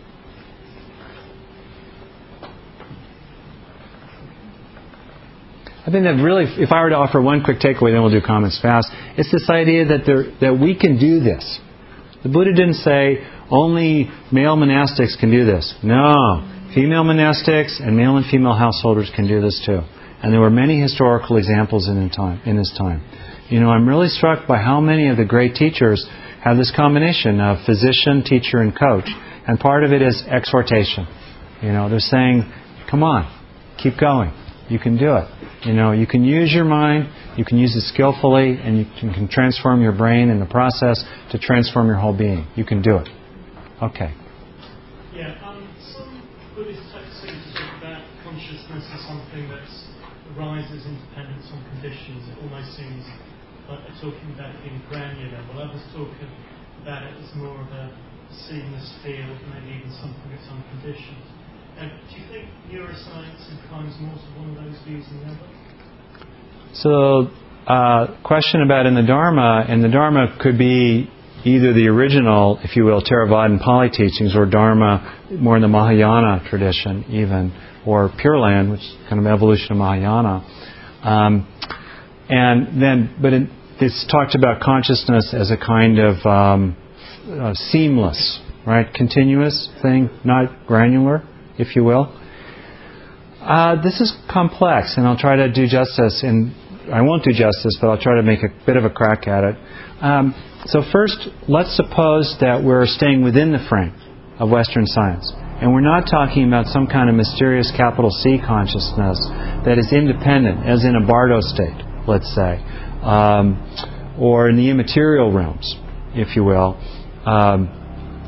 I think that really, if I were to offer one quick takeaway, then we'll do comments fast. It's this idea that there, that we can do this. The Buddha didn't say only male monastics can do this. No, female monastics and male and female householders can do this too. And there were many historical examples in his time. In his time. You know, I'm really struck by how many of the great teachers have this combination of physician, teacher, and coach. And part of it is exhortation. You know, they're saying, come on, keep going. You can do it. You know, you can use your mind, you can use it skillfully, and you can transform your brain in the process to transform your whole being. You can do it. Okay. Yeah, um, some Buddhist texts seem to talk about consciousness as something that arises independent on conditions. It almost seems like they're talking about it being granular, while others talk about it as more of a seamless field, maybe even something that's unconditioned. Uh, do you think neuroscience inclines more to one of those views than the other? So, uh, question about in the Dharma, and the Dharma could be either the original, if you will, Theravada Pali teachings, or Dharma more in the Mahayana tradition even, or Pure Land, which is kind of evolution of Mahayana. Um, and then, but it, it's talked about consciousness as a kind of um, uh, seamless, right, continuous thing, not granular, if you will. Uh, this is complex, and I'll try to do justice. And I won't do justice, but I'll try to make a bit of a crack at it. Um, so first, let's suppose that we're staying within the frame of Western science. And we're not talking about some kind of mysterious capital C consciousness that is independent, as in a Bardo state, let's say, um, or in the immaterial realms, if you will. Um,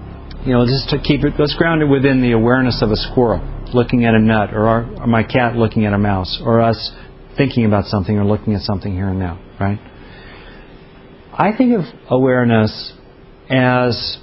You know, just to keep it, let's ground it within the awareness of a squirrel looking at a nut, or, our, or my cat looking at a mouse, or us thinking about something or looking at something here and now, right? I think of awareness as,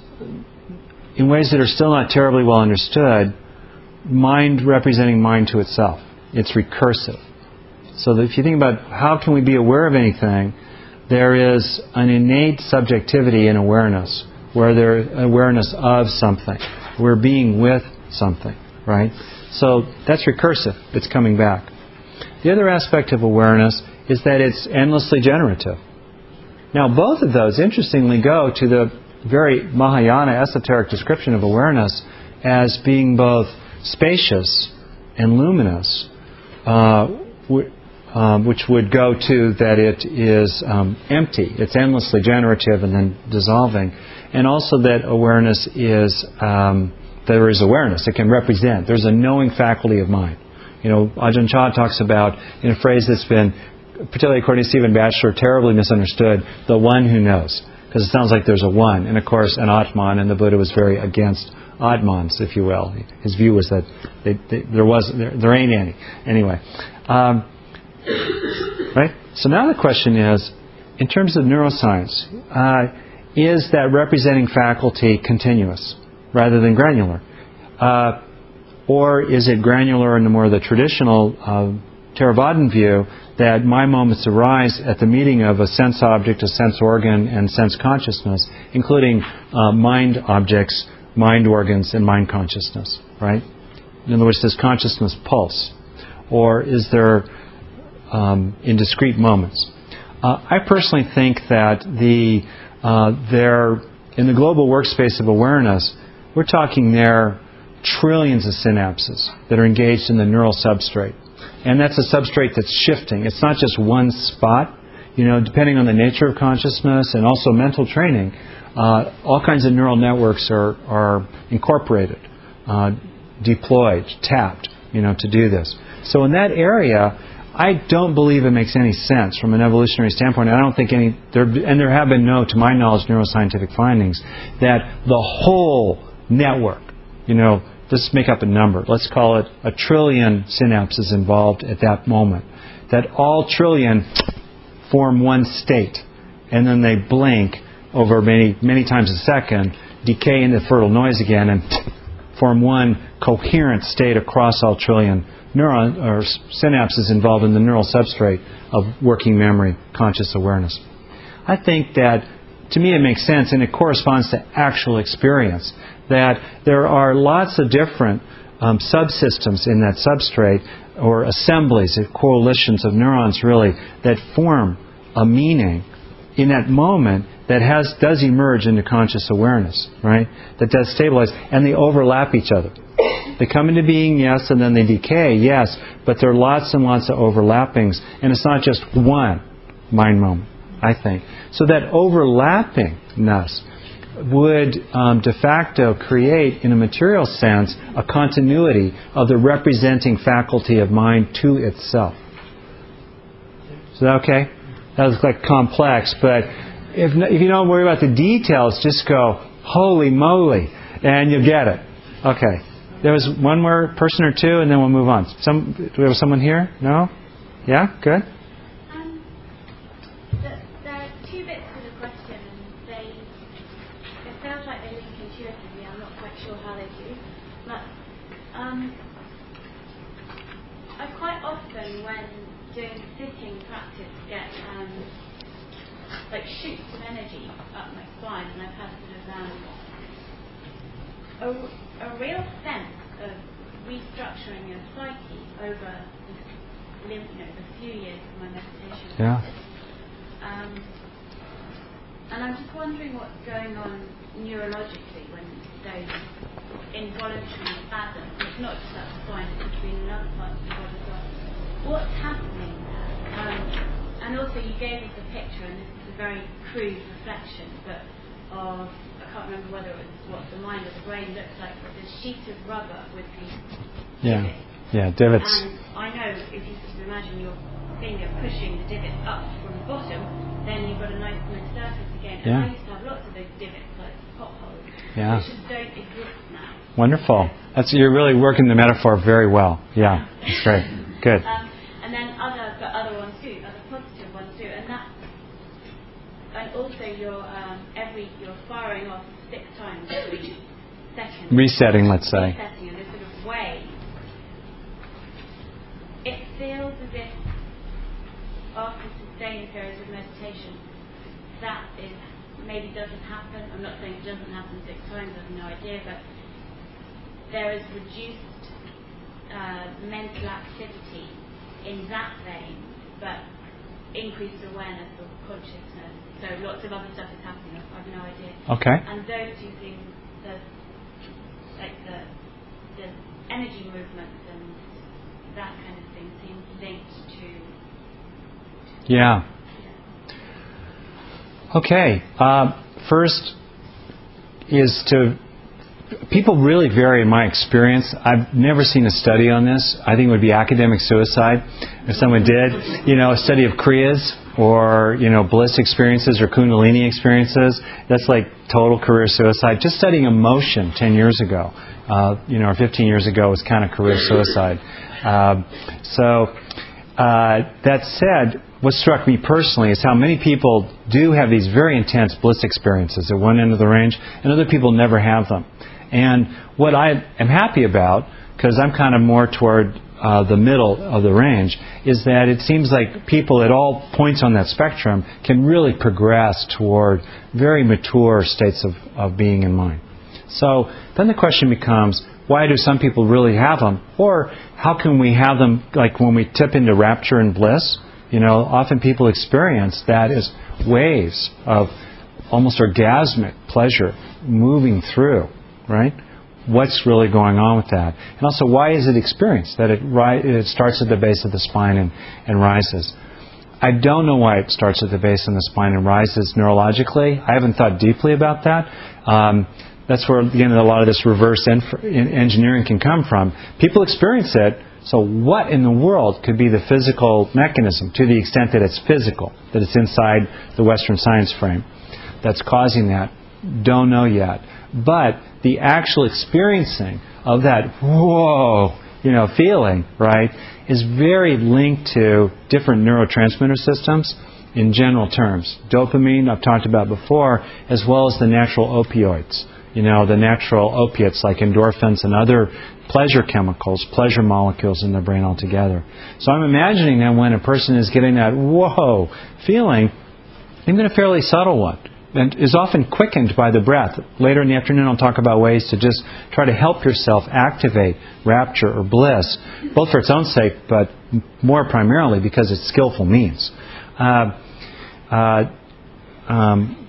in ways that are still not terribly well understood, mind representing mind to itself. It's recursive. So that if you think about how can we be aware of anything, there is an innate subjectivity in awareness, where there's awareness of something. We're being with something, right? So that's recursive. It's coming back. The other aspect of awareness is that it's endlessly generative. Now, both of those, interestingly, go to the very Mahayana esoteric description of awareness as being both spacious and luminous, uh, w- um, which would go to that it is um, empty. It's endlessly generative and then dissolving. And also that awareness is, um, there is awareness. It can represent. There's a knowing faculty of mind. You know, Ajahn Chah talks about, in a phrase that's been, particularly according to Stephen Batchelor, terribly misunderstood, the one who knows. Because it sounds like there's a one, and of course an Atman, and the Buddha was very against Atmans, if you will. His view was that they, they, there was there, there ain't any. Anyway, um, right? So now the question is, in terms of neuroscience, uh, is that representing faculty continuous rather than granular? Uh, or is it granular in the more the traditional uh, Theravadan view that my moments arise at the meeting of a sense object, a sense organ, and sense consciousness, including uh, mind objects, mind organs, and mind consciousness, right? In other words, does consciousness pulse? Or is there um, in discrete moments? Uh, I personally think that the uh, there in the global workspace of awareness, we're talking there trillions of synapses that are engaged in the neural substrate. And that's a substrate that's shifting. It's not just one spot. You know, depending on the nature of consciousness and also mental training, uh, all kinds of neural networks are, are incorporated, uh, deployed, tapped, you know, to do this. So in that area, I don't believe it makes any sense from an evolutionary standpoint. I don't think any, there, and there have been no, to my knowledge, neuroscientific findings, that the whole network, you know, let's make up a number. Let's call it a trillion synapses involved at that moment. That all trillion form one state. And then they blink over many, many times a second, decay into fertile noise again, and form one coherent state across all trillion neuron or synapses involved in the neural substrate of working memory, conscious awareness. I think that, to me, it makes sense, and it corresponds to actual experience, that there are lots of different um, subsystems in that substrate, or assemblies, coalitions of neurons, really, that form a meaning in that moment that has does emerge into conscious awareness, right? That does stabilize, and they overlap each other. They come into being, yes, and then they decay, yes, but there are lots and lots of overlappings, and it's not just one mind moment, I think. So that overlappingness would um, de facto create, in a material sense, a continuity of the representing faculty of mind to itself. Is that okay? That was like complex, but if, if you don't worry about the details, just go, holy moly, and you'll get it. Okay. There was one more person or two, and then we'll move on. Some, do we have someone here? No? Yeah? Good? Um, the, there are two bits to the question, and they, it sounds like they link intuitively. I'm not quite sure how they do. But um, I quite often, when doing sitting practice, get um, like shoots of energy up my spine, and I've had sort of um, A, a real sense of restructuring your psyche over the, you know, the few years of my meditation yeah. practice. Um, and I'm just wondering what's going on neurologically when those involuntary spasms, it's not just that spine, it's between another part of the body as well. What's happening there? Um, and also you gave us a picture, and this is a very crude reflection, but of, I can't remember whether it was what the mind or the brain looks like, but this sheet of rubber with these yeah. divots. Yeah, divots. And I know if you sort of imagine your finger pushing the divot up from the bottom, then you've got a nice smooth surface again. And yeah. I used to have lots of those divots, like potholes. Yeah. which just don't exist now. Wonderful. That's, you're really working the metaphor very well. Yeah, that's great. Good. Um, and then other, but other ones too, other positive ones too, and that, and also you're um, every you're firing off six times every second. Resetting, let's say. Resetting in this sort of way. It feels as if after sustained periods of meditation, that is maybe doesn't happen. I'm not saying it doesn't happen six times. I have no idea, but there is reduced uh, mental activity in that vein, but increased awareness or consciousness. So lots of other stuff is happening. I have no idea. Okay. And those two things, the like the the energy movements and that kind of thing, seem linked to. Yeah. yeah. Okay. Uh, first is to. People really vary in my experience. I've never seen a study on this. I think it would be academic suicide if someone did, you know, a study of Kriyas or, you know, bliss experiences or Kundalini experiences. That's like total career suicide. Just studying emotion ten years ago, uh, you know, or fifteen years ago was kind of career suicide. Uh, so uh, that said, what struck me personally is how many people do have these very intense bliss experiences at one end of the range, and other people never have them. And what I am happy about, because I'm kind of more toward uh, the middle of the range, is that it seems like people at all points on that spectrum can really progress toward very mature states of, of being and mind. So then the question becomes, why do some people really have them? Or how can we have them, like when we tip into rapture and bliss? You know, often people experience that as waves of almost orgasmic pleasure moving through. Right? What's really going on with that? And also, why is it experienced? That it, ri- it starts at the base of the spine and, and rises. I don't know why it starts at the base of the spine and rises neurologically. I haven't thought deeply about that. Um, that's where, again, a lot of this reverse inf- engineering can come from. People experience it, so what in the world could be the physical mechanism, to the extent that it's physical, that it's inside the Western science frame, that's causing that? Don't know yet. But the actual experiencing of that whoa, you know, feeling, right, is very linked to different neurotransmitter systems in general terms. Dopamine, I've talked about before, as well as the natural opioids. You know, the natural opiates like endorphins and other pleasure chemicals, pleasure molecules in the brain altogether. So I'm imagining that when a person is getting that whoa feeling, even a fairly subtle one, and is often quickened by the breath. Later in the afternoon I'll talk about ways to just try to help yourself activate rapture or bliss, both for its own sake, but more primarily because it's skillful means. Uh, uh, um,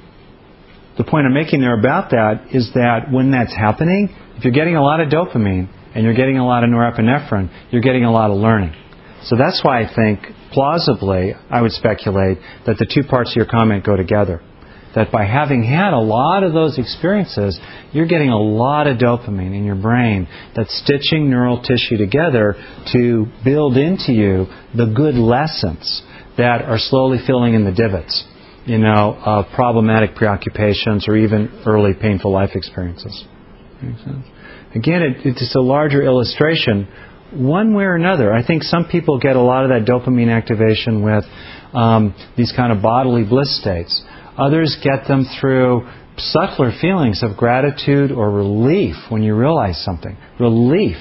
the point I'm making there about that is that when that's happening, if you're getting a lot of dopamine and you're getting a lot of norepinephrine, you're getting a lot of learning. So that's why I think, plausibly, I would speculate that the two parts of your comment go together. That by having had a lot of those experiences, you're getting a lot of dopamine in your brain that's stitching neural tissue together to build into you the good lessons that are slowly filling in the divots, you know, of problematic preoccupations or even early painful life experiences. Makes sense? Again, it, it's just a larger illustration. One way or another, I think some people get a lot of that dopamine activation with um, these kind of bodily bliss states. Others get them through subtler feelings of gratitude or relief when you realize something. Relief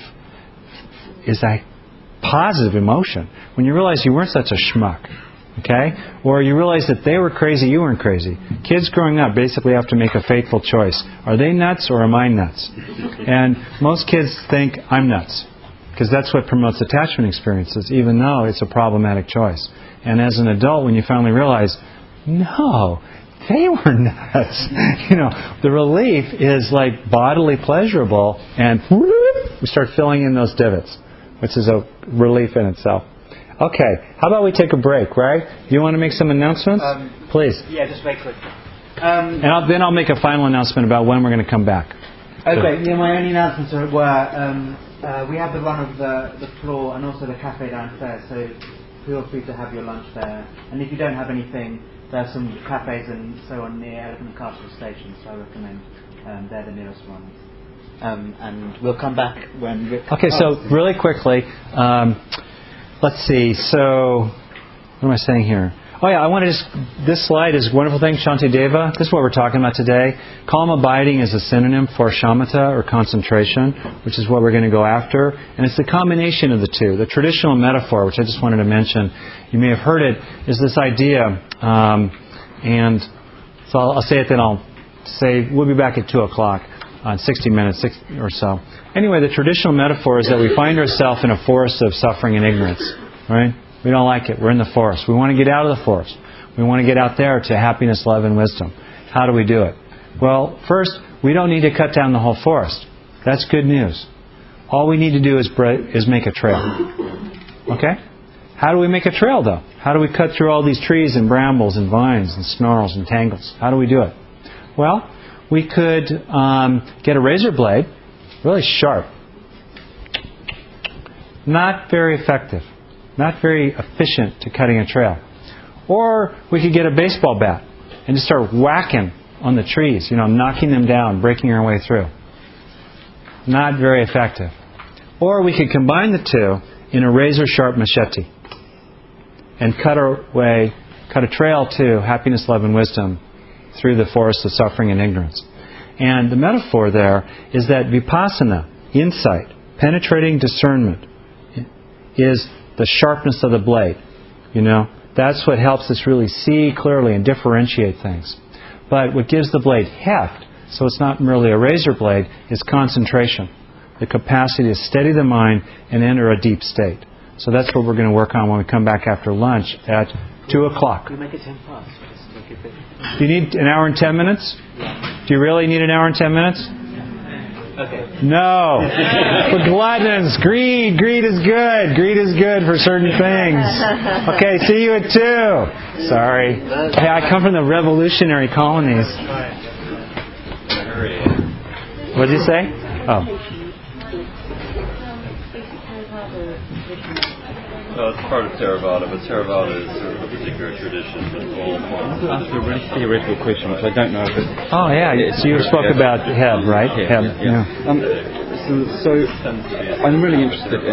is a positive emotion. When you realize you weren't such a schmuck, okay? Or you realize that they were crazy, you weren't crazy. Kids growing up basically have to make a fateful choice. Are they nuts or am I nuts? And most kids think I'm nuts, because that's what promotes attachment experiences, even though it's a problematic choice. And as an adult, when you finally realize, no, they were nuts. You know, the relief is like bodily pleasurable, and we start filling in those divots, which is a relief in itself. Okay, how about we take a break, right? You want to make some announcements? Um, Please. Yeah, just very quick. Um, and I'll, then I'll make a final announcement about when we're going to come back. Okay, yeah, my only announcements were um, uh, we have the run of the, the floor and also the cafe downstairs, so feel free to have your lunch there. And if you don't have anything, there's some cafes and so on near Elephant and Castle Station, so I recommend um, they're the nearest ones. Um, and we'll come back when... Rick okay, so really quickly, um, let's see. So, what am I saying here? Oh yeah, I want to just... This slide is a wonderful thing, Shantideva. This is what we're talking about today. Calm abiding is a synonym for shamatha, or concentration, which is what we're going to go after. And it's the combination of the two. The traditional metaphor, which I just wanted to mention, you may have heard it, is this idea. Um, and so I'll, I'll say it, then I'll say, we'll be back at two o'clock. On sixty minutes six or so. Anyway, the traditional metaphor is that we find ourselves in a forest of suffering and ignorance. Right? We don't like it. We're in the forest. We want to get out of the forest. We want to get out there to happiness, love, and wisdom. How do we do it? Well, first, we don't need to cut down the whole forest. That's good news. All we need to do is is make a trail. Okay? How do we make a trail, though? How do we cut through all these trees and brambles and vines and snarls and tangles? How do we do it? Well, we could um, get a razor blade, really sharp. Not very effective. Not very efficient to cutting a trail. Or we could get a baseball bat and just start whacking on the trees, you know, knocking them down, breaking our way through. Not very effective. Or we could combine the two in a razor-sharp machete and cut our way, cut a trail to happiness, love, and wisdom through the forest of suffering and ignorance. And the metaphor there is that vipassana, insight, penetrating discernment, is the sharpness of the blade. You know, that's what helps us really see clearly and differentiate things. But what gives the blade heft, so it's not merely a razor blade, is concentration. The capacity to steady the mind and enter a deep state. So that's what we're going to work on when we come back after lunch at two o'clock. We make it ten past. Do you need an hour and ten minutes? Do you really need an hour and ten minutes? Okay. No. For gluttons. Greed. Greed is good. Greed is good for certain things. Okay, see you at two. Sorry. Hey, I come from the revolutionary colonies. What did you say? Oh. Well, it's part of Theravada, but Theravada is a particular tradition that all forms. I'll ask you a really theoretical question, which I don't know if it... Oh, yeah. So you spoke about Heb, right? Heb, yeah. yeah. yeah. Um, so, so I'm really interested in